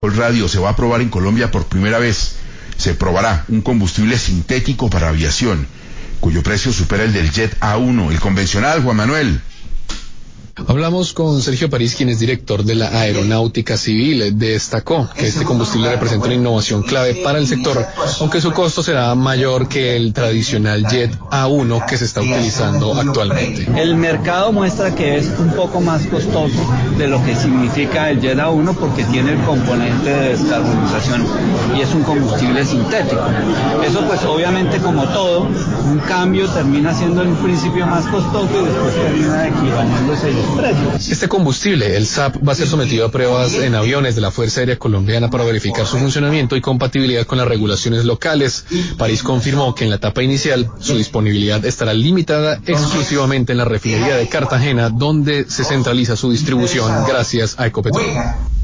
Radio se va a probar en Colombia por primera vez. Se probará un combustible sintético para aviación, cuyo precio supera el del Jet A1, el convencional, Juan Manuel. Hablamos con Sergio París, quien es director de la Aeronáutica Civil. Destacó que este combustible representa una innovación clave para el sector, aunque su costo será mayor que el tradicional Jet A1 que se está utilizando actualmente. El mercado muestra que es un poco más costoso de lo que significa el Jet A1 porque tiene el componente de descarbonización y es un combustible sintético. Eso pues obviamente, como todo, un cambio termina siendo en un principio más costoso y después termina equiparándose. Este combustible, el SAF, va a ser sometido a pruebas en aviones de la Fuerza Aérea Colombiana para verificar su funcionamiento y compatibilidad con las regulaciones locales. París confirmó que en la etapa inicial su disponibilidad estará limitada exclusivamente en la refinería de Cartagena, donde se centraliza su distribución gracias a Ecopetrol.